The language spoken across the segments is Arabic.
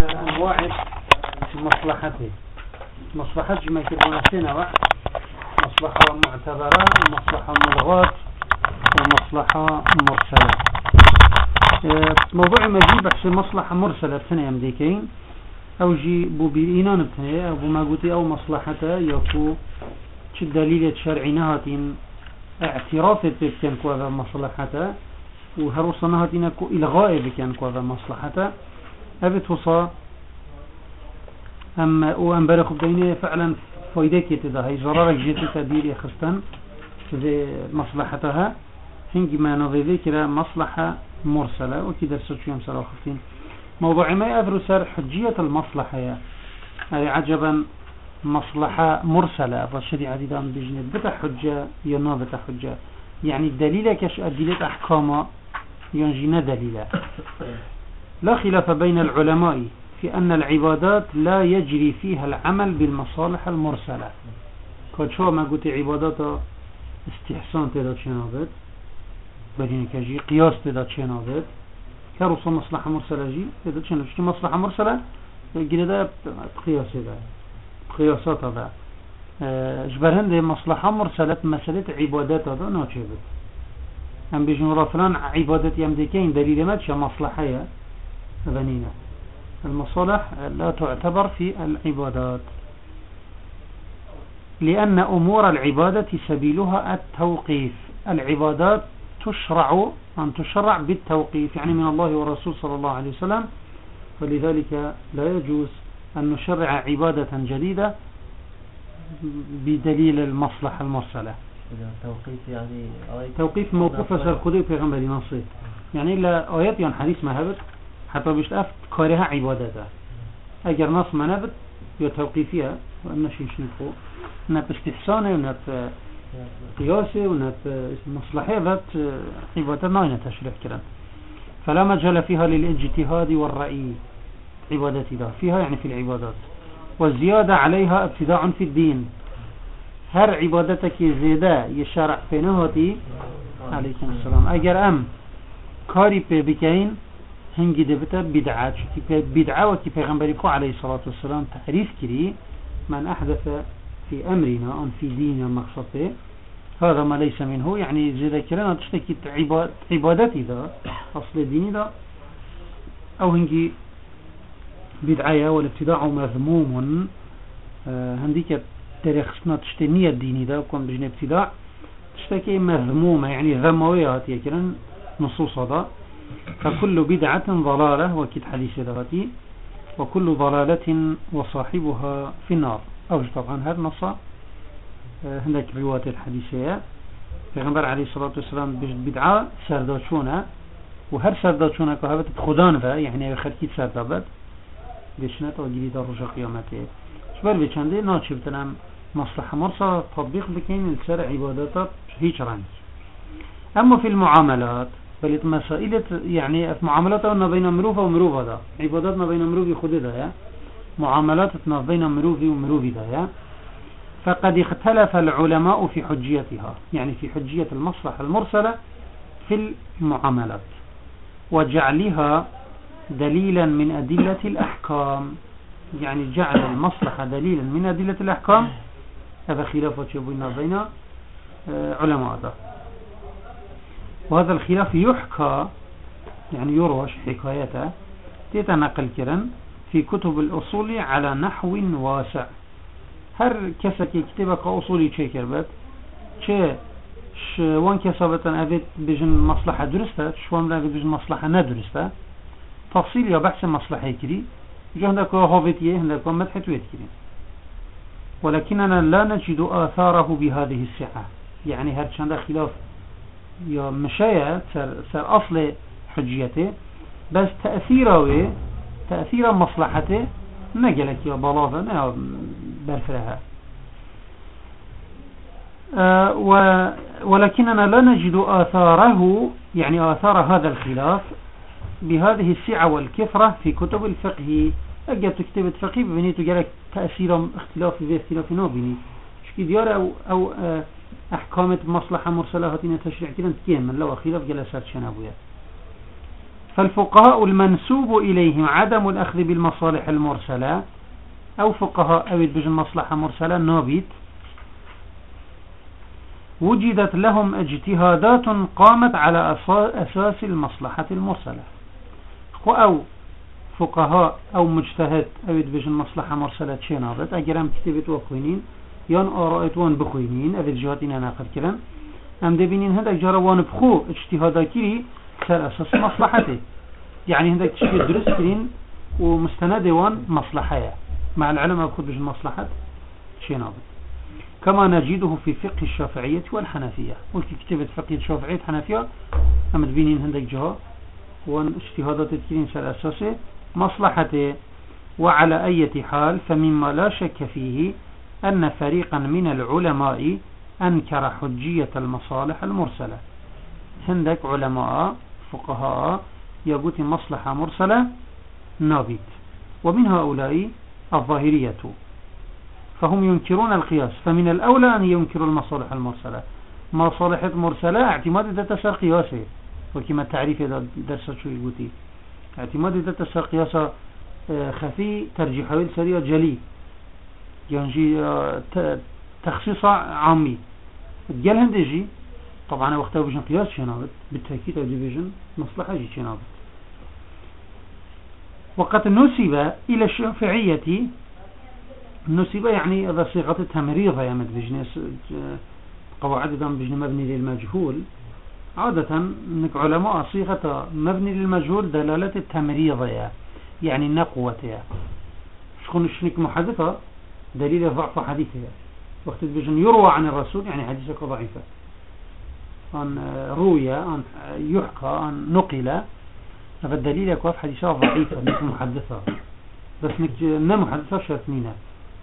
أنواع مصلحته. مصلحة ما يكون سنة مصلحة معتبرة ومصلحة ملغاة ومصلحة مرسلة. موضوع ما جي بحث مصلحة مرسلة بسنة يمديكين أو جي بو بإينان بتنية أو ما قلتي أو مصلحته يكو دليل شرعي نهاتين اعتراف بكن كوذا مصلحته وهروصا نهاتين كو إلغاء بكن كوذا مصلحته أبت وصا أم برخب دينه فعلا فايدة كده هاي زرارك جيت تدير يخستن في مصلحتها هنجي ما نظيذي كده مصلحة مرسلة وكده سوتشي يمسر خفتين موضوع ما أدرسر حجية المصلحة هاي عجبا مصلحة مرسلة فالشدي عديدة بجنة بتا حجة ينا بتا حجة يعني الدليل كش أدلة أحكام ينجينا دليلا. لا خلاف بين العلماء في أن العبادات لا يجري فيها العمل بالمصالح المرسلة. قد شو ما قلت عبادات استحسان تدا تشنابت بدين كجي قياس تدا تشنابت كروس مصلحة مرسلة جي تدا تشنابت شو مصلحة مرسلة جلدا قياس هذا قياسات هذا جبرهن دي مصلحة مرسلة مسألة عبادات هذا ناتشبت هم بيجون رافلان عبادات يمدكين دليل ما تشا مصلحة بنينا. المصالح لا تعتبر في العبادات لأن أمور العبادة سبيلها التوقيف. العبادات تشرع بالتوقيف يعني من الله والرسول صلى الله عليه وسلم فلذلك لا يجوز أن نشرع عبادة جديدة بدليل المصلحة المرسلة. توقيف موقوف سرخدي في غنبري نصي يعني إلا آيات يعني حديث ما هبت حتى بيشتأف كارها عبادتها اگر نص ما نبت يو توقيفية وأمنشي شنفو نب استحسانه ونب قياسه ونب مصلحة بات عبادة ناينة تشريح كرا فلا مجال فيها للاجتهاد والرأي عبادتي ده فيها يعني في العبادات والزيادة عليها ابتداع في الدين. هر عبادتك زيادة يشارع في نهاتي عليكم السلام اگر كاري بكين هنجي دبته بدعات بدعة وكي پیغمبری کو عليه الصلاة والسلام تعريف كري من أحدث في أمرنا أن في ديننا مقصده هذا ما ليس منه يعني زي ذكرنا تشتكي عبادتي ذا أصل ديني ذا أو هنجي بدعية والابتداع مذموم هنديك تاريخنا تشتنية الديني ذا وكون بجن ابتداع تشتكي مذمومة يعني ذمويات يكرن نصوص هذا فكل بدعة ضلالة وكيد حديث ذاتي وكل ضلالة وصاحبها في النار أوجه طبعا هذا نص هناك رواية الحديثية پیغمبر عليه الصلاة والسلام بدعة سرداشونه وهر سرداشونه كهبت خدان فا يعني خركيت سردابت بشنات وجديد رجع قيامته شبال بچنده ناچه بتنم مصلحة مرسى تطبيق بكين السر عبادات هيج رانج. أما في المعاملات بلت مسائل يعني في معاملاتنا بين مروفة ومروفة ده عباداتنا بين مروفي خد ده يا معاملاتنا بين مروفي ومروفي ده يا فقد اختلف العلماء في حجيتها يعني في حجية المصلحة المرسلة في المعاملات وجعلها دليلا من أدلة الأحكام يعني جعل المصلحة دليلا من أدلة الأحكام هذا خلافة بيننا بين علماء ده. وهذا الخلاف يحكى يعني يروش حكايته تتنقل كرا في كتب الأصول على نحو واسع. هر كسك يكتبك أصولي شكر بات وان كسبتا أبيت بجن مصلحة درسته شوان لا بجن مصلحة ندرسته تفصيل يا بحث مصلحة كري جو هندك هوفيتيه هندك مدحتويت كري ولكننا لا نجد آثاره بهذه السعة يعني هر شند خلاف يا مشايا سر أصل حجيته بس تأثير مصلحته نجلك يا بلاغة نا برفرها ولكننا لا نجد آثاره يعني آثار هذا الخلاف بهذه السعة والكثرة في كتب الفقه. أجل تكتبت فقه بني تجلك تأثير اختلاف في اختلاف نوبني شكي ديار أو أحكام مصلحة مرسلة هاتين تشريع كده كيما لو خلاف جلسات شنابويا فالفقهاء المنسوب إليهم عدم الأخذ بالمصالح المرسلة أو فقهاء أبيت بجن مصلحة مرسلة نابت وجدت لهم اجتهادات قامت على أساس المصلحة المرسلة، أو فقهاء أو مجتهد أبيت بجن مصلحة مرسلة شنابت أجرام كتبت وخوينين يان آرائت وان بخوينين أبيت جهاتين ناقل كرن أم دبينين هندك جروان بخو اجتهادا كري سر أساس مصلحته، يعني هندك تشكي درس كرين ومستند وان مصلحة مع العلماء بخود بجن مصلحة شنابت، كما نجده في فقه الشافعية والحنفية. وكي كتبت فقه الشافعية والحنفية أم دبينين هندك جها وان اجتهادات كرين سر أساس مصلحته. وعلى أي حال فمما لا شك فيه أن فريقا من العلماء أنكر حجية المصالح المرسلة. هندك علماء فقهاء يقول مصلحة مرسلة نابت، ومن هؤلاء الظاهرية، فهم ينكرون القياس، فمن الأولى أن ينكروا المصالح المرسلة. مصالح مرسلة اعتماد تتسر قياسه، وكما تعريف درس شو يقولي اعتماد تتسر قياسه خفي ترجيحه سريع جلي، يعني تخصيص عامي قال هندجي طبعا وقتها بيجن قياس شنابت بالتأكيد أو بيجن مصلحة جي شنابت. وقد نسب إلى الشافعية، نسب يعني إذا صيغتها مريضة يا مد بيجن قواعد دام بيجن مبني للمجهول، عادة انك علماء صيغة مبني للمجهول دلالة التمريضة يعني نقوة شكون شنك محدثة دليل ضعف حديثها. وقت بيجن يروى عن الرسول يعني حديثك ضعيفة، أن روي أن يحكى أن نقل، فالدليل يكون حديثها ضعيفة مش محدثة، بس نك محدثة شرطنينا.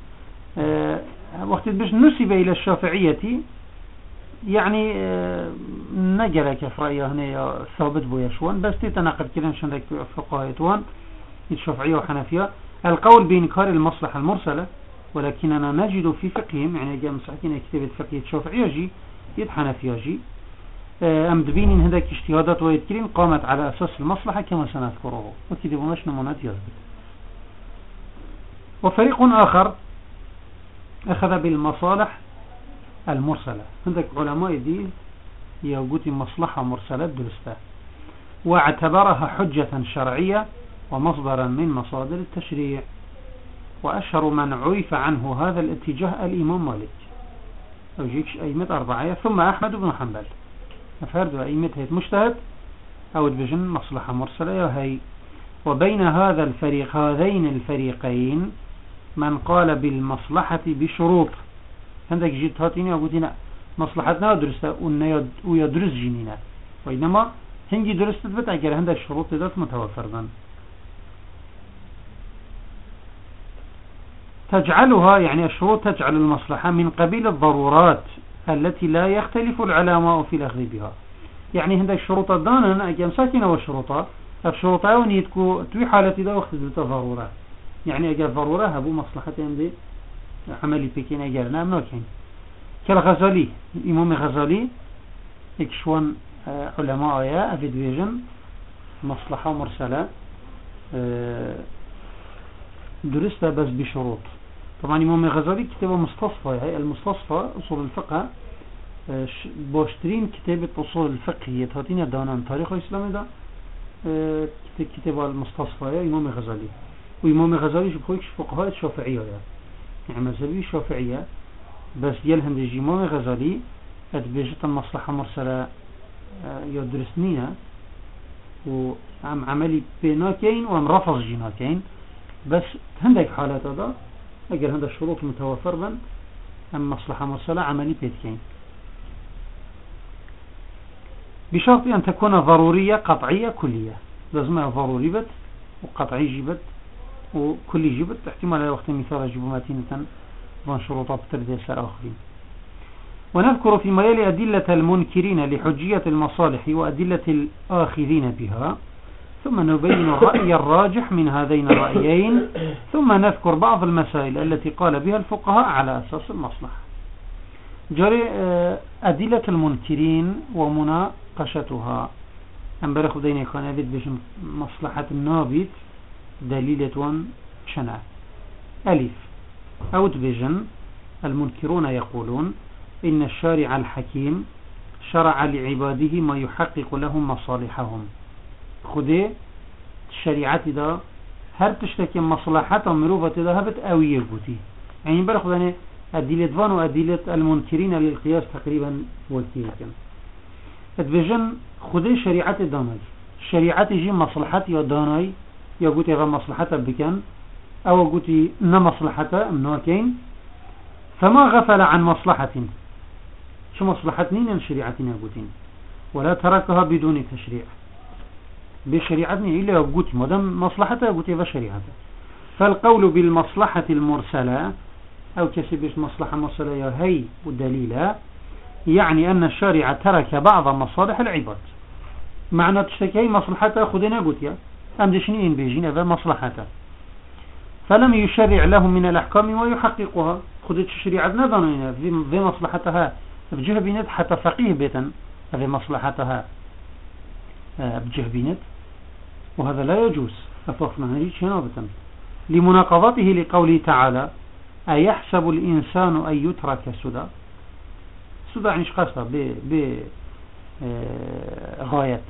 وقت بيجن نسب إلى الشافعية يعني نجل كفرية هنا ثابت بويشوان، بس تتناقض كلام شندك فقهاء الشافعية وحنفية القول بإنكار المصلحة المرسلة، ولكننا نجد في فقههم يعني جاء مسحكين كتابة فقه الشافعية جي يد حنفية جي أمدبين إن هذاك اجتهادات ويذكرين قامت على أساس المصلحة كما سنذكره، وكذا مش نمونات يثبت. وفريق آخر أخذ بالمصالح المرسلة، عندك علماء دي يوجد مصلحة مرسلة درسته واعتبرها حجة شرعية ومصدرا من مصادر التشريع. وأشهر من عرف عنه هذا الاتجاه الإمام مالك أو جيكش أئمة أربعة، ثم أحمد بن حنبل، فرد أئمة هيت مجتهد أو بجن مصلحة مرسلة هي. وبين هذا الفريق هذين الفريقين من قال بالمصلحة بشروط، عندك جيت هاتيني وقلتنا مصلحتنا درسة ويدرس جنينا، وإنما هنجي درست بتأجر عندك الشروط ذات متوفرا تجعلها يعني الشروط تجعل المصلحة من قبيل الضرورات التي لا يختلف العلماء في الأخذ بها. يعني عندك الشروط الدانا أجام ساكنة والشروطات الشروطة ونيتكو توي حالتي دا وقت ضرورة، يعني أجاب ضرورة هبو مصلحتين دي عملي بكين أجرنا منوكين كالغزالي. إمام غزالي اكشوان علماء يا أفيد فيجن مصلحة مرسلة درستها بس بشروط. طبعا إمام غزالي كتابه مستصفى، هي المستصفى أصول الفقه باشترين كتابة أصول الفقه هاتين دانان تاريخ الإسلام ده كتابه المستصفى يا إمام غزالي. وإمام غزالي شبخويكش فقهاء الشافعية يعني مذهبي الشافعية، بس يلهم دي إمام غزالي أتبجت المصلحة مرسلة يدرسنينا وعم عملي بيناكين وعم رفض جيناكين، بس هندك حالات هذا أجل هذا الشروط متوفر بن أم مصلحة مرسلة عملي بيتكين بشرط أن تكون ضرورية قطعية كلية. لازمها ضروري بت وقطعي جبت وكل جبت احتمال وقت مثال جبوماتين وان شروطات تردي سر آخرين. ونذكر فيما يلي أدلة المنكرين لحجية المصالح وأدلة الآخذين بها، ثم نبين الرأي الراجح من هذين الرأيين، ثم نذكر بعض المسائل التي قال بها الفقهاء على أساس المصلحة. جري أدلة المنكرين ومناقشتها. ام برخو ديني خانه بيت بيشن مصلحة النابت دليلة وان شنع ألف أو تبيجن المنكرون يقولون إن الشارع الحكيم شرع لعباده ما يحقق لهم مصالحهم خده الشريعة دا هر تشتكي مصلحة مروفة دا هبت أوية قوتي يعني برخو ديني أدلة وان وأدلة المنكرين للقياس تقريبا وكيلكن تبيجن خده شريعة داناي شريعة جي مصلحة يا داناي يا قوتي غا مصلحة بكن أو قوتي نمصلحة منوكين فما غفل عن مصلحة شو مصلحة نين شريعتنا قوتين ولا تركها بدون تشريع بشريعتنا إلا قوتي مدام مصلحتها قوتي بشريعتها فالقول بالمصلحة المرسلة أو كسبش مصلحة مرسلة يا هي والدليلة يعني أن الشارع ترك بعض مصالح العباد معنى تشتكي مصلحتها خذنا قوتيا أم دشنين بيجين هذا مصلحتها فلم يشرع لهم من الأحكام ويحققها خذت الشريعة نظرنا في مصلحتها بجه بينت حتى فقيه بيتا في مصلحتها بجه بينت وهذا لا يجوز أفضل هذه شنابة لمناقضته لقوله تعالى أيحسب الإنسان أن يترك سدى سدى يعني قصة بغاية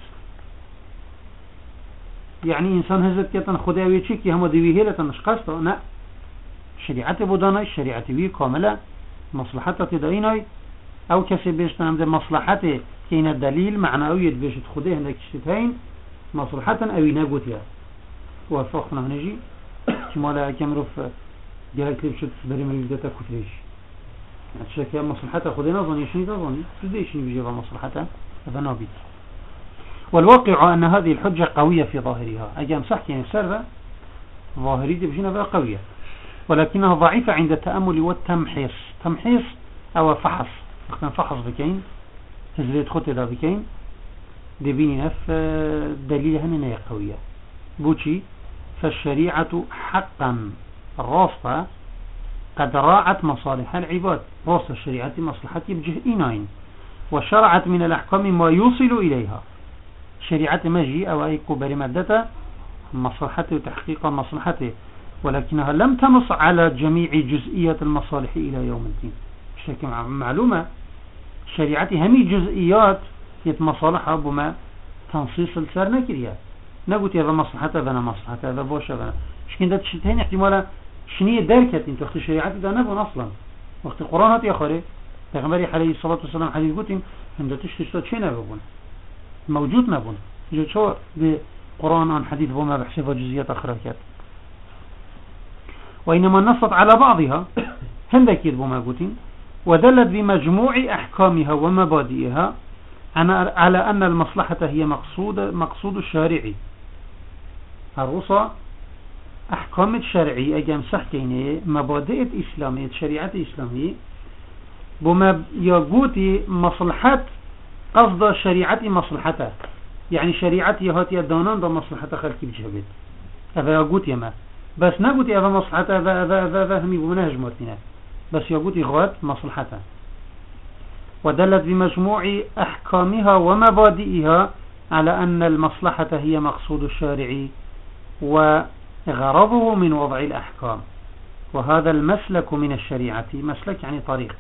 يعني إنسان هزت كتن خدا ويتشكي هم دويه لتن قصة لا شريعة بداني شريعة وي كاملة مصلحة تدعيني أو كسي بيشتنم ده مصلحة كين الدليل معنوية بيشت خده هندك شتين مصلحة أوي نقوتها وفقنا هنجي كما لا كامروف جالك لي بشت بريم ريدتا كتريش الشكل مصلحة خده نظني شني تظني تديشني بيجيبها مصلحة هذا نابت والواقع أن هذه الحجة قوية في ظاهرها أجام صح يعني سرة ظاهرية بجينا بقى قوية ولكنها ضعيفة عند التأمل والتمحيص تمحيص أو فحص فحص بكين تزليت خطة دا بكين دي بيني نف دليل هنا قوية بوشي فالشريعة حقا الراسطة قد راعت مصالح العباد راسطة الشريعة مصلحة بجهئين وشرعت من الأحكام ما يوصل إليها شريعة مجي أو أي كبر مادته مصلحته وتحقيق مصلحته ولكنها لم تنص على جميع جزئيات المصالح إلى يوم الدين بشكل معلومة شريعة همي جزئيات يتمصالحها بما تنصيص السر نكريا نقول هذا مصلحته هذا مصلحته هذا بوش هذا شكين ده تشتهين احتمالا شنية دركة انت وقت الشريعة ده نبون أصلا وقت القرآن هاتي أخرى تغمري عليه الصلاة والسلام حديث قلتين عند تشتشتات شين نبون موجود نبون جد شو بقرآن عن حديث بما بحسبه جزئيات أخرى كات وإنما نصت على بعضها هندك بما قلتين ودلت بمجموع أحكامها ومبادئها على أن المصلحة هي مقصود الشارعي الرصة أحكام الشرعي أجام صحكين مبادئ الإسلامية شريعة الإسلامية بما يقوتي مصلحة قصد شريعة مصلحته يعني شريعة يهاتي الدانان دا مصلحة خلقي بجهبت هذا يقوتي ما بس نقوتي هذا مصلحة هذا همي بمنهج مرتنا بس يقوتي غوات مصلحته ودلت بمجموع أحكامها ومبادئها على أن المصلحة هي مقصود الشارع وغرضه من وضع الأحكام وهذا المسلك من الشريعة مسلك يعني طريق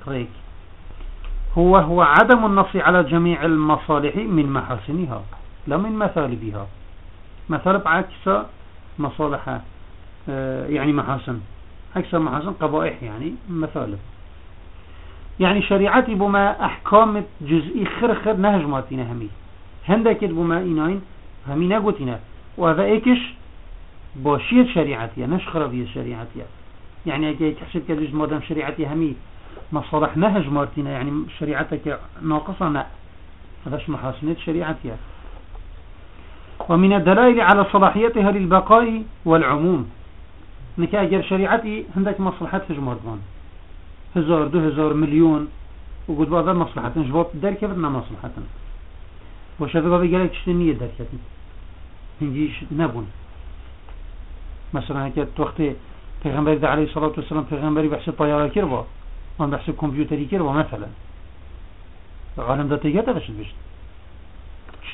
هو عدم النص على جميع المصالح من محاسنها لا من مثالبها مثالب عكس مصالح يعني محاسن عكس محاسن قبائح يعني مثالب يعني شريعتي بما أحكام جزئي خرخر نهج ماتنا همي هندك بما إناين همي نقوتنا وهذا إيكش باشير شريعتي نشخر بيه شريعتي يعني أكي تحسب كجزء مادام شريعتي همي مصالح نهج مارتنا يعني شريعتك ناقصة هذاش محاسنة شريعتي ومن الدلائل على صلاحيتها للبقاء والعموم انك اجر شريعتي عندك مصلحات في جمردان 1000 2000 مليون وقلت بقى مصلحة جواب دار كيف بدنا مصلحة وشافي بقى قالك تشتنية دار كيف هنجيش نبون مثلا هكذا وقت پیغمبر عليه الصلاة والسلام پیغمبری بحث طيارة كربا وان بحث كمبيوتري كربا مثلا عالم ده تيجاتا بشت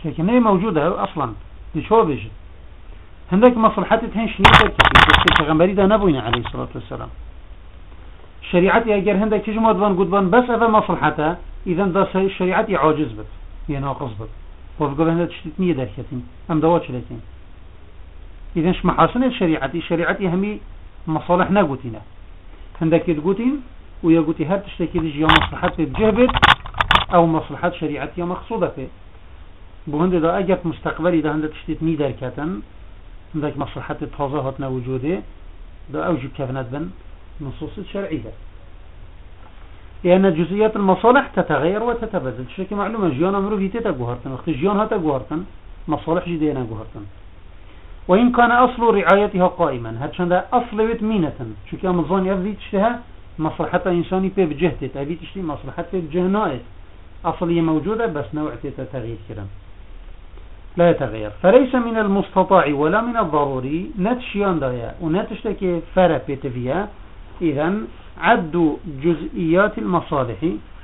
لكن هي موجودة أصلا لشو بيجي هندك مصلحتي تهين شنيتك في الغنبري ده نبوينا عليه الصلاة والسلام شريعتي أجر هندك تيجي مدبان قدبان بس هذا مصلحتها إذا ده شريعتي عاجز بت يناقص بت وفقوا هندك تشتتني دركتين أم دواتش لكن إذا ش محاسن شريعتي همي مصالح نقوتنا هندك يقوتين ويقوتي هاد تشتكي ليش يا مصلحات بجهبت أو مصلحات شريعتي مقصودة فيه بوهند ده أجت مستقبلي ده هندك تشتتني دركتن عندك مصلحة تظاهرنا وجوده ده أوجب كفنات بن نصوص الشرعية لأن جزئيات المصالح تتغير وتتبدل شكل معلومة جيان أمره في تتجوهرتن وقت جيان هتجوهرتن مصالح جدينا جوهرتن وإن كان أصل رعايتها قائما هاتشان ده أصل بيت مينة شكل مظان يفضي تشتها مصلحة إنساني بي بجهتت أبي تشتي مصلحة بي بجهنائت أصلية موجودة بس نوع تتغير كلام لا يتغير فليس من المستطاع ولا من الضروري نتشيان دايا ونتشتكي فرق بيتفيا إذن عد جزئيات المصالح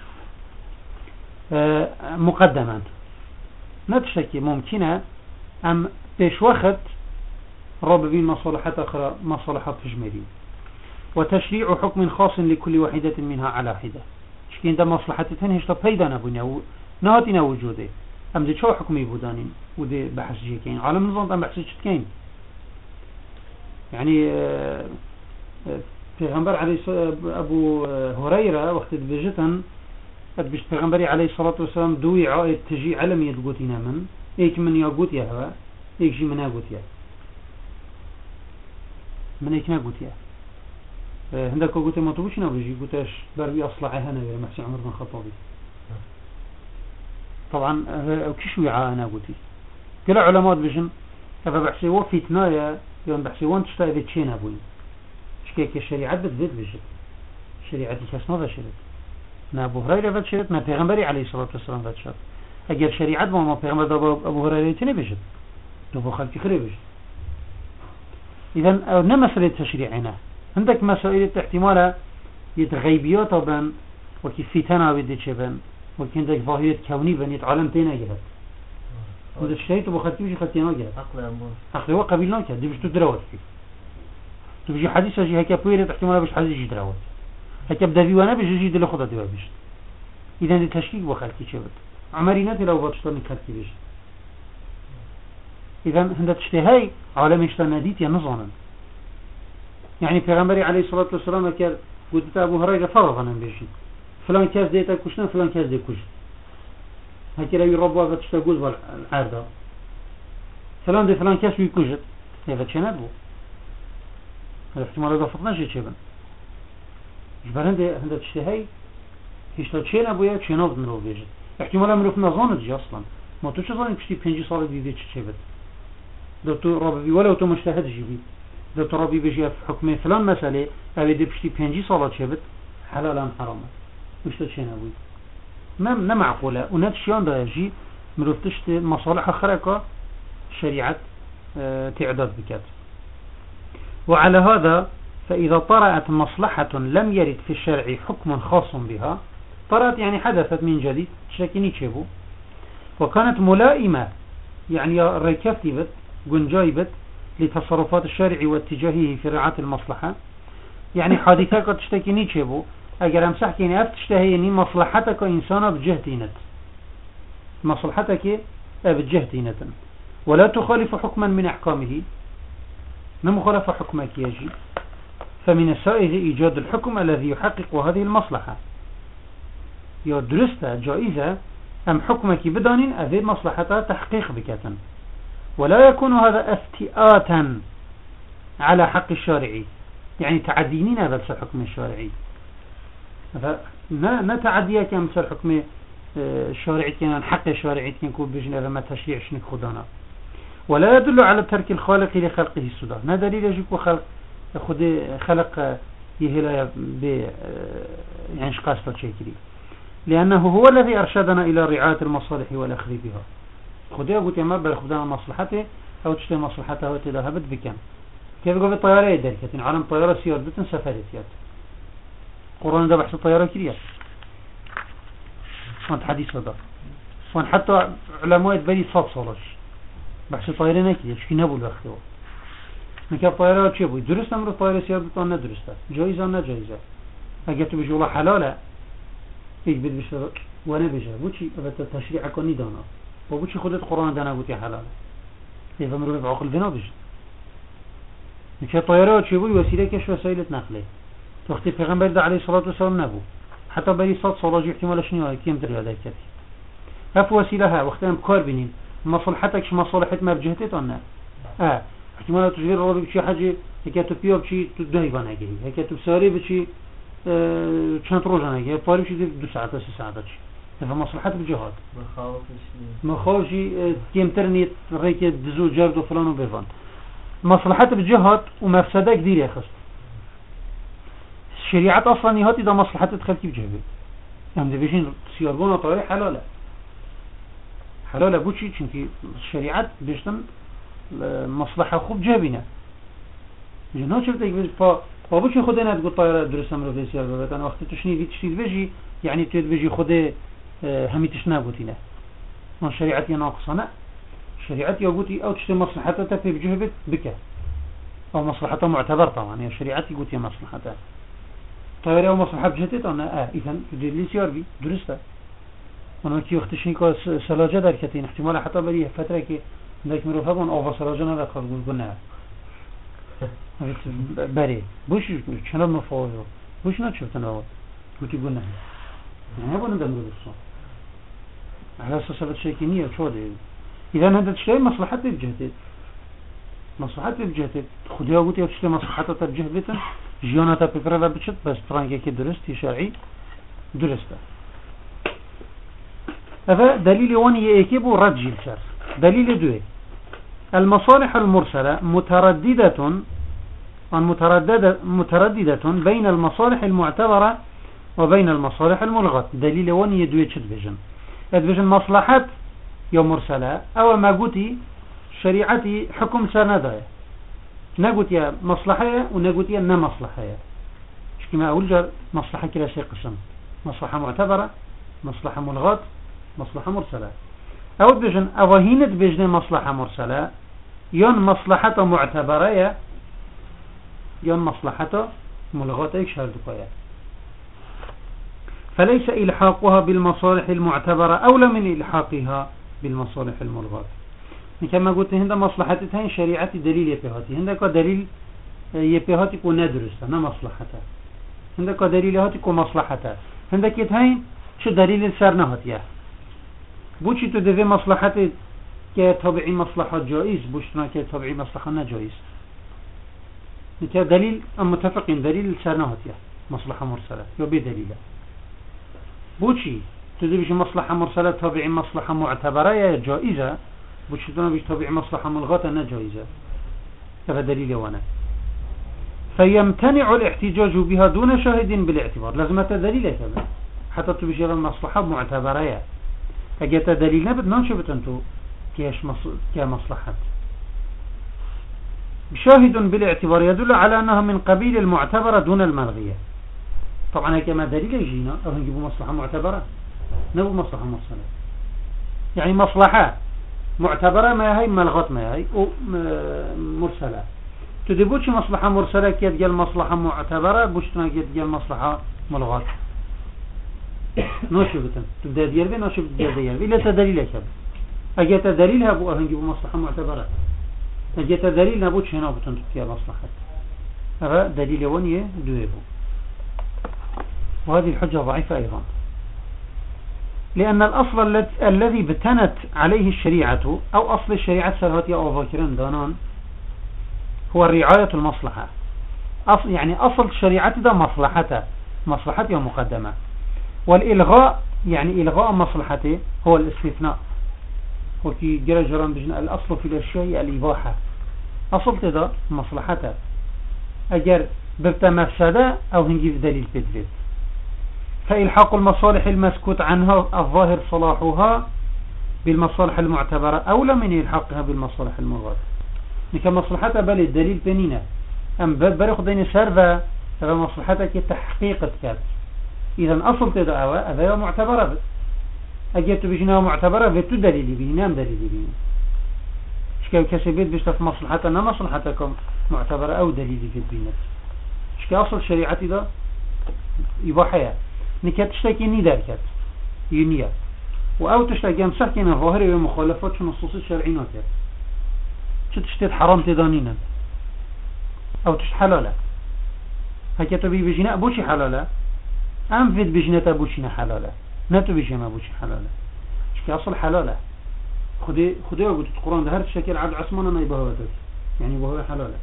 مقدما نتشتكي ممكنة أم بيش وقت رببين مصالحات أخرى مصالحات تجميلية وتشريع حكم خاص لكل واحدة منها على حدة شكين ده مصلحة تنهش تبهيدا نبونا نهاتنا وجوده أم دي شو حكمي بودانين ودي بحث جيكين عالم نظام أم بحث جيكين يعني پیغمبر عليه أبو هريرة وقت بجتن بيش پیغمبري عليه الصلاة والسلام دوي عائد تجي علم يدقوتنا من ايك من يقوت يا هوا ايك جي من يقوت يا من ايك نقوت يا هندك قوتي ما تبوش نبجي قوتاش بروي أصلعها نبي محسي عمر بن خطابي طبعا كشوي عانا قوتي كل علماء بجن هذا بحسي وفي تنايا يوم بحسي وان تشتا إذا تشين أبوي شكيك الشريعة بتزيد بجد شريعة كسنا ذا شرط نا أبو هريرة ذا شرط نا پیغمبري عليه الصلاة والسلام ذا شرط اگر شريعة ما پیغمبر أبو هريرة تني بجد لو خلقي خري بجد إذن نمسألة تشريعنا عندك مسائل احتمال يتغيبيات بان وكي فتنة بدي شبان وكي عندك ظاهرة كوني بان يتعلم تينا جهد عندك الشيء تبو خلقي بجي خلقينا جهد عقل هو قبيلنا جهد دي بش تدروت فيه تبجي حديث اجي هكا بويرت احتمال بش حديث يجي دروت هكا بدفيوانا بجي يجي دل خدا دوا بجد إذن دي تشكيك بو خلقي شبت عمريناتي لو باتشتاني خلقي بجد إذن عندك اشتهاي عالم اشتانا ديت يا نظانا يعني پیغمبری علیه الصلاة والسلام اگر قلت ابو هريرة فرضا بيجي فلان كاس ديتا كشنا فلان كاس دي كشت هكذا لو يربوا هذا تشتغوز بالعادة فلان دي فلان كاس ويكشت هذا شنو بو هذا احتمال هذا فقناش يشبن جبر هند تشتهي هيشتا شنو ابو يا شنو بنرو بيجي احتمال امرو نظانت جي اصلا ما تو چه زاني كشتي 5 سال ديدي تشبت دو تو ربي ولا تو مجتهد جيبي ده ترابي بيجي في حكم فلان مسألة أبي دي بشتي 5 صلاة شبت حلالا حراما مش تشينا بوي ما معقولة ونتشيان ده يجي مروفتش مصالح خرقة شريعة تعداد بكات وعلى هذا فإذا طرأت مصلحة لم يرد في الشرع حكم خاص بها طرأت يعني حدثت من جديد شاكيني تشيبو وكانت ملائمة يعني ريكفتي بت قنجاي لتصرفات الشارع واتجاهه في رعاية المصلحة يعني حادثة قد تشتكي نيتشي بو اگر هم صح كيني اف تشتهيني مصلحتك انسانا بجهتينت مصلحتك بجهتينت ولا تخالف حكما من احكامه مخالف حكمك يجي فمن السائغ ايجاد الحكم الذي يحقق هذه المصلحة يا درسته جائزة ام حكمك بدانين اذي مصلحتها تحقيق بكتن ولا يكون هذا افتئاتا على حق الشارعي يعني تعدينين هذا الحكم الشارعي نتعديه كمثل حكم الشارعي كان حق الشارعي كان يكون بجنة ما تشريع شنك خدانا ولا يدل على ترك الخالق لخلقه السدى ما دليل يجيك وخلق خلق يهلا يعني شقاس تشكيلي لأنه هو الذي أرشدنا إلى رعاية المصالح والأخذ بها خديه قلت يا مربى خدنا مصلحته أو تشتري مصلحته وتذهبت بكم كيف يقول الطيارة يدركت عالم طيارة سيارة بتن سفرت يات قرآن ده بحث الطيارة كريات ما حديث هذا وان حتى علماء بري صاد صالش بحث طائرة نكيدش في نبو الوقت هو نكاب طائرة چه بوي درست امرو طائرة سيار بتان ندرسته جائزة نجائزة اگر تو بجي والله حلاله هيك بيد بشه وانا بشه بوچي ابتا تشريع كوني دانا وبوچي خودت قرآن دانا بوتي حلاله اذا مرو بعقل بنا بشه نكاب طائرة چه بوي وسيلة كش وسائل نقله وقتی پیغمبر ده علیه الصلاة والسلام نبود حتی بری 100 سال احتمالش نیست کیم در یاد کردی اف وسیله ها وقتی هم کار بینیم مصلحتكش مصالحت ما بجهتت آن نه احتمال تجبر رو بچی حاجه هکه تو پیا بچی تو دهی بانگیری هکه تو ساری بچی چند روز نگیری پاری بچی 2 ساعت 3 ساعت چی نفهم مصلحت بجهات مخاوشی کمتر نیت ریک دزو جرد و فلان و بفن مصلحت بجهات و مفسده كدير خست الشريعة أصلا يهاتي ده مصلحة تدخل كيف جهبه يعني ده بيشين سياربون طوالي حلالة حلالة بوشي چونكي الشريعة بيشتن مصلحة خوب جهبنا جنها شفت ايك بوشي خده ندقو طائرة درس امرو في سيار ببت انا وقت تشنيد تشنيد بيجي يعني تيد بيجي خده همي تشنابوتينه من شريعتي ناقصة شريعتي يقولي او تشتي مصلحتها تفي بجهبت بك او مصلحتها معتبر طبعا يعني شريعتي قلت مصلحتها طائرة او مصلحة بجهتت انا اذا لي سيار بي درسته انا كي وقتشين كو سلاجه در كتين احتمال حتى بري فتره كي داك مروفه بون او سلاجه نه دخل قلنا بري بوش چنان مفاوض بوش نه شفتن اول قلت قلنا نه بون دم درس على اساس الشيء كنيه شوده اذا هذا الشيء مصلحته بجهتت مصلحته بجهتت خديها قلت يا شيء مصلحته بجهتت جياناتا بكره بچت بس فرانكي كي درستي شرعي درسته هذا دليل واني يكيب رجل الشر دليل دوي المصالح المرسلة مترددة بين المصالح المعتبرة وبين المصالح الملغاة دليل واني يدوي تشد بجن مصلحات يا مرسلة او ما قلتي شريعتي حكم سنده نقول يا مصلحة ونقول يا نا مصلحة كما أقول جر مصلحة كلا شيء قسم مصلحة معتبرة مصلحة ملغاة مصلحة مرسلة أو بجن أوهينت بجن مصلحة مرسلة ين مصلحة معتبرة ين مصلحة ملغاة ايك شاردقايا فليس إلحاقها بالمصالح المعتبرة أولى من إلحاقها بالمصالح الملغاة كما قلت هنده مصلحتها هين شريعتي دليل يبهاتي هنده كدليل يبهاتي كو ندرسته نا مصلحتها هنده كدليل هاتي كو مصلحتها هنده كت هين شو دليل السر نهاتيه بوشي تو دوه مصلحتي كطبيعي مصلحة جائز بوشنا كطبيعي مصلحة نجائز نكا دليل متفقين دليل السر نهاتيه مصلحة مرسلة يو بدليله بوشي تو دوه مصلحة مرسلة طبيعي مصلحة معتبرة يا جائزة بوشتنا بيش طبيعي مصلحة ملغاة نجائزة هذا دليل وانا فيمتنع الاحتجاج بها دون شاهد بالاعتبار لازم دليل كذا حتى تبيش المصلحة معتبرة اجت دليل نبت ننشبت انتو كمصلحة شاهد بالاعتبار يدل على انها من قبيل المعتبرة دون الملغية طبعا كما دليل يجينا او نجيبوا مصلحة معتبرة نبو مصلحة مرسلة يعني مصلحة معتبرة ما هي ملغات ما هي مرسلة تدبوش مصلحة مرسلة كيد جال مصلحة معتبرة بوشتنا كيد جال مصلحة ملغات نوشبتن تبدأ ديالبي نوشبت ديالبي إلا تدليل كذا أجت دليلها بو هنجيبوا مصلحة معتبرة أجت دليل نبوش هنا بتن تبقى مصلحة هذا دليل ونيه دويبو وهذه الحجة ضعيفة أيضا لأن الأصل الذي بتنت عليه الشريعة أو أصل الشريعة سرهاتي أو ذاكرين دانان هو الرعاية المصلحة يعني أصل الشريعة ده مصلحته مقدمة والإلغاء يعني إلغاء مصلحته هو الاستثناء هو كي جرى جرام بجنا الأصل في الأشياء الإباحة أصل ده مصلحته أجر ببتا مفسدة أو هنجيب دليل بدفت فإلحاق المصالح المسكوت عنها الظاهر صلاحها بالمصالح المعتبرة أولى من إلحاقها بالمصالح المرغبة نكا مصلحتها بل الدليل بنينة أم بريخ دين سرفة فمصلحتها كتحقيق كات إذا أصل تدعوة هذا معتبرة اگر تو بجنه معتبره و تو دلیلی بینی نم دلیلی بینی شكل كسبيت بيشتف مصلحته نا مصلحتكم معتبره او دليلي في بينت شكل اصل شريعتي ده إباحية نكت تشتكي ندار كت ينيا وأو تشتكي مسحكي من ظاهرة ومخالفات شو نصوص الشرعي نكت شو تشتت حرام تدانينا أو تشت حلالة هكذا تبي بجناء بوشي حلالة أم فيد بجناء بوشينا حلالة نتو بجناء بوشي حلالة شكل أصل حلالة خدي وقلت القرآن ده هر الشكل عبد عثمان ما يبهوتك يعني بهو حلالة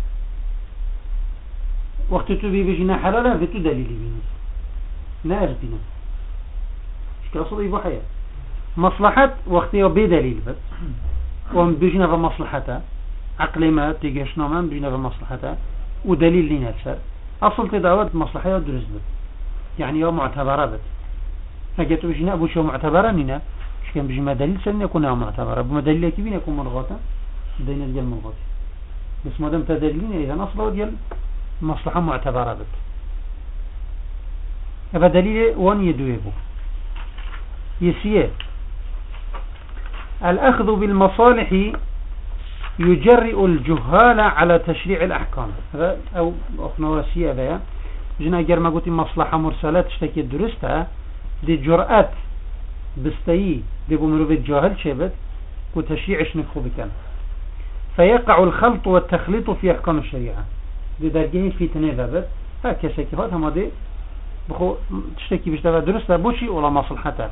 وقت تبي بجناء حلالة فيتو دليلي بيني لا أجدنا شكل أصل إباحية مصلحة وقتها بدليل بس وم بجنا في مصلحتها عقل ما تيجيشنا ما بجنا في مصلحتها ودليل لنا الشر أصل تداوت مصلحة درس بس يعني يوم معتبرة بس أجت بجنا أبو شو معتبرة لنا مش كان بجنا دليل سن يكون يوم معتبرة بما دليل كبير يكون ملغاتا دينا ديال ملغات بس ما دام تدليلنا إذا أصله ديال مصلحة معتبرة بس هذا دليل وان يدويبه يسيه الأخذ بالمصالح يجرئ الجهال على تشريع الأحكام هذا أو أخنواسية ذا جنا أجر ما قلت مصلحة مرسلات تشتكي درستها دي جرأت بستي دي بمروف الجاهل شبت وتشريعش نفخو بكان فيقع الخلط والتخليط في أحكام الشريعة دي درجه في تنذبت هكذا كيفات هم دي بخو تشتكي بيشتغل درستها بوشي ولا مصلحتها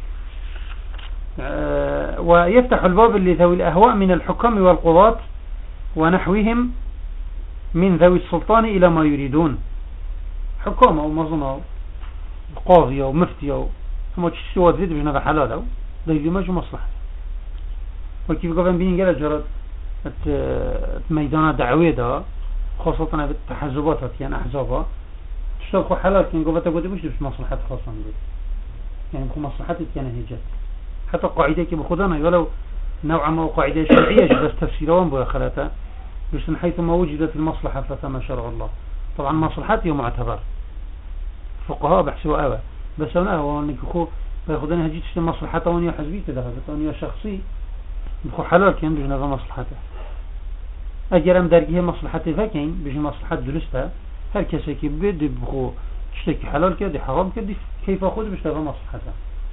ويفتح الباب لذوي الأهواء من الحكام والقضاة ونحوهم من ذوي السلطان إلى ما يريدون حكام أو مظنة قاضي أو مفتي أو هم تشتوى ذيد بجنة حلالة ده يجمج مصلحة وكيف قفن بيني قال جرد ميدان دعوية ده خاصة بالتحزبات يعني أحزابها تشتغل حلال كان قفت أقول مش مصلحة خاصة يعني بخو مصلحتك كان هيجات حتى قاعدة كي بخدنا ولو نوعا ما قاعدة شرعية بس تفسيرهم بخلاتها بس من حيث ما وجدت المصلحة فثم شرع الله طبعا مصلحتي معتبر فقهاء بحثوا أوى بس أنا هو أنك خو بخدنا هجيت تشتري مصلحته وانيا حزبية ذهبت وانيا شخصي بخو حلال كان بجنا ذا مصلحته أجرم درجه مصلحته فكين بجنا مصلحة درستها هر كسي كي بده بخو تشتكي حلال كده حرام كده كيف أخذ بشتغل مصلحته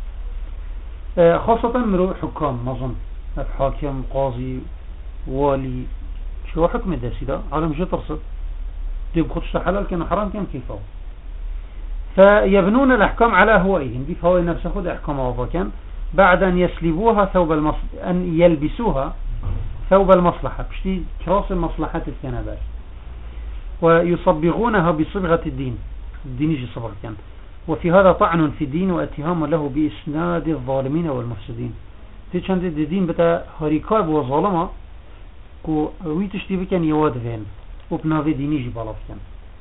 خاصة مرو حكام مظن حاكم قاضي والي شو حكم الداسي ده عالم شو ترصد دي بخدش حلال كان حرام كان كيفه فيبنون الأحكام على هوائهم دي فهو نفسه خد أحكام وفاكان بعد أن يسلبوها أن يلبسوها ثوب المصلحة بشتي كراس المصلحة الكنبات ويصبغونها بصبغة الدين يجي صبغ كان وفي هذا طعن في الدين واتهام له بإسناد الظالمين والمفسدين تيجي الدين بتا هريكاب وظالمة كو ويتشتي بكن يواد فين وبناوي ديني جبالات كان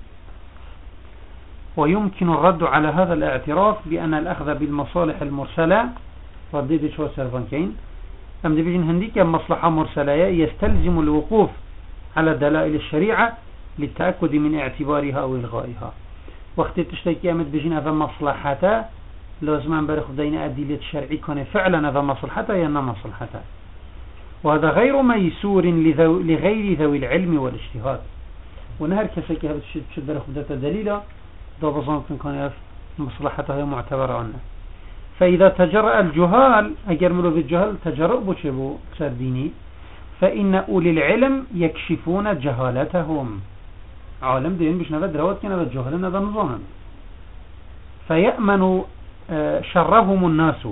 ويمكن الرد على هذا الاعتراف بأن الأخذ بالمصالح المرسلة رديد شو سيرفان كين أم دي بيجن هنديك مصلحة مرسلة يستلزم الوقوف على دلائل الشريعة للتأكد من اعتبارها أو إلغائها وقت تشتكي أمد بجين هذا مصلحته لازم برخ دين أدلة الشرعي كان فعلا هذا مصلحته يا مصلحته وهذا غير ميسور لغير ذوي العلم والاجتهاد ونهر كسكي هذا الشيء برخ داتا دليلا ده بظن كان مصلحته معتبرة عنه فإذا تجرأ الجهال أجرملوا بالجهل تجرؤ بشبو سرديني فإن أولي العلم يكشفون جهالتهم عالم دين بيش نفد رواد كنا بالجهل نذا نظاما فيأمن شرهم الناس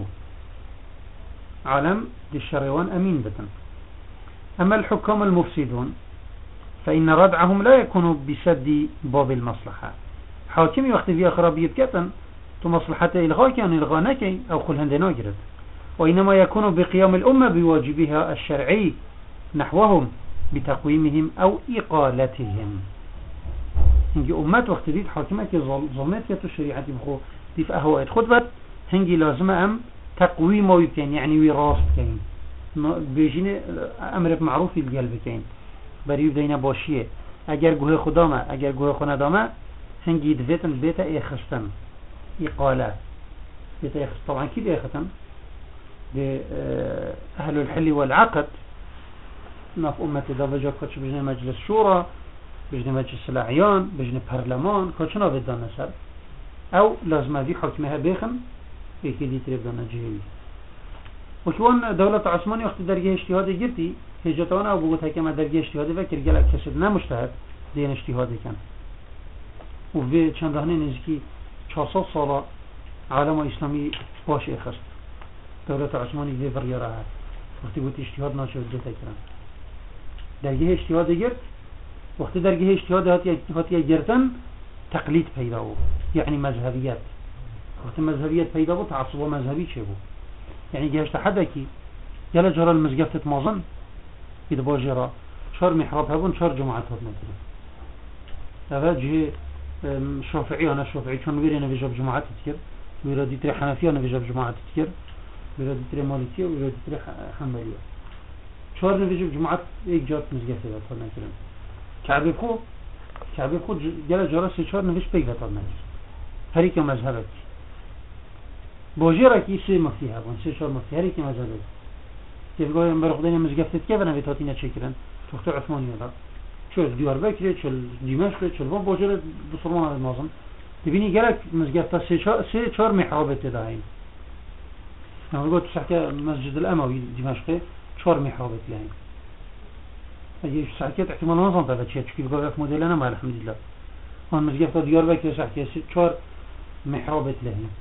عالم دي الشروان أمين بتن أما الحكام المفسدون فإن ردعهم لا يكون بسد باب المصلحة حاكم وقت في أخرابية كتن تو مصلحته إلغاء كان إلغاء نكي أو خل هندنا جرد وإنما يكون بقيام الأمة بواجبها الشرعي نحوهم بتقويمهم أو إقالتهم هنجي أمات وقت ديت حاكمة ظلمات كتو الشريعة بخو دي في أهوات خطبت هنجي لازم أم تقويمه يكين يعني وراث كين بيجين أمر معروف القلب كين بريو دينا باشيه اگر گوه خدامه اگر گوه خندامه هنگی دویتن بیتا ایخستن إقالة طبعا كيف يختم أهل الحل والعقد ناف أمة دابجا كتش بجنة مجلس شورى بجنة مجلس الأعيان بجنة برلمان كتشنا بدنا سر أو لازم في حكمها بيخن يكيدي تريبنا جهوي وكون دولة عثماني وقت درجة اجتهادي جرتي هجتانا وبقوتها كما درجة اجتهادي فكر قلق كسد نمجتهد دين اجتهادي كان وفي چند دهنه نزكي 400 سالة عالم اسلامي باش اخست دولة عثماني في بريارها وقتی قلت اجتهاد ناشد دوتا کرن درجه اجتهاد گرد وقتی درجه اجتهاد هاتی گرتن تقلید پیدا بود یعنی مذهبیت وقتی مذهبیت پیدا بود تعصب مذهبی چه بود یعنی گشت حدا کی یلا جرا المزگفت مازن اذا باجرا 4 محراب هبون 4 جماعات هات نکرد هذا جه شافعي أنا شافعي كان ويرينا في جاب جماعات كتير ويرادي تري حنفية أنا في جاب جماعات كتير ويرادي تري مالكية ويرادي تري حنبلية شهر نفيجب جماعات إيك جات مزجفة بطلنا كلام كعبي خود جل جرس شهر نفيش بيك بطلنا هريك مذهبك بوجيرة كي سي مفتيها بون سي شهر مفتي هريك مذهبك كيف قوي مرقدين مزجفة كيف أنا بتوتينا شكرا تخت عثماني هذا شو دياربکر شو دمشق شو با بوجر بسرمان النظام تبینی گرک مزگفت سه 4 محراب تداعیم نقول قلت صحكي مسجد الأموي دمشق 4 محراب تلاعیم اگه صحكيت احتمال نظام تبع شيء كيف قال في موديلنا ما الحمد لله هون مزگفت دياربکر صحكي 4 محراب تلاعیم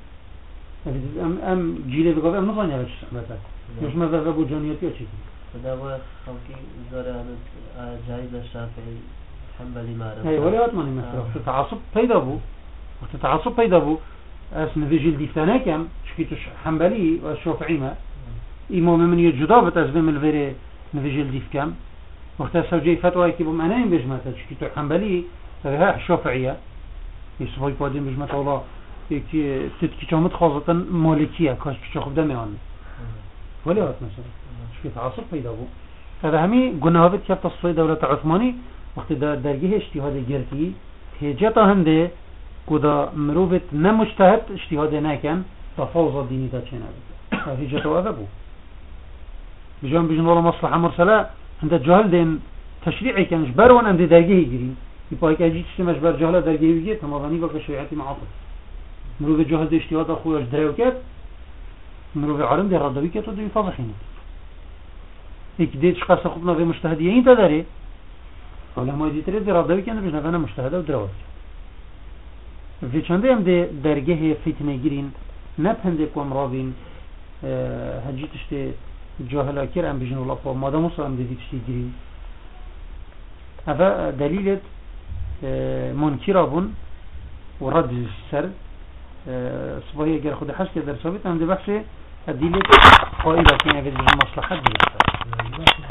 ام جيله بقى ام نظام يا صحبته مش مذهب ابو جانيتي وشي فدوا خلقي زارع جايز الشافعي حنبلي مارا اي ولا اطمني مثلا تعصب پیدا بو وقت تعصب پیدا بو اس نفيجل ديفتانه كم شكيتو حنبلي والشافعي ما امام من يجدا بتزبم الفيري نفيجل ديف كم وقت سوجي فتوى كي بم انا بجمت شكيتو حنبلي فها الشافعيه يسوي قادم بجمت الله يكي تتكي كامت خاصه مالكيه كاش بتاخذ دميان ولا مثلا تعصب پیدا بود هذا همي گناهات که تصفیه دولت عثمانی وقتی درگه اجتهاد گرتی هجتا هنده کدا مروفت نمجتهد اجتهاد نکن تفاوض دینی دا چه نبود هجتا هذا بود بجان بجن والله مصلحة مرسلة هنده جهل دين تشريعي كانش بروان هنده درگه گیریم يبقى که اجي تشتمش بر جهل درگه بگیر تماضانی با شریعتی معاطف مروف جهل ده اجتهاد خویش دریو کد مروف عالم ده ردوی کد و دوی فضحینه ديتش خاصة خطنا في مجتهديين تدري ولا ما يدي تريد رادوي كان بجنا فانا مجتهد ودروات في چنده هم ده درجه فتنه گیرین نپنده کم رابین هجی تشته جاهلا کر ام بجن الله فا مادام اصلا ام دیدی تشته گیرین افا دلیلت منکی رابون و رد سر صباحی اگر خود حس که در ثابت هم ده بخش دلیلت قائبه کنه في مصلحت دیسته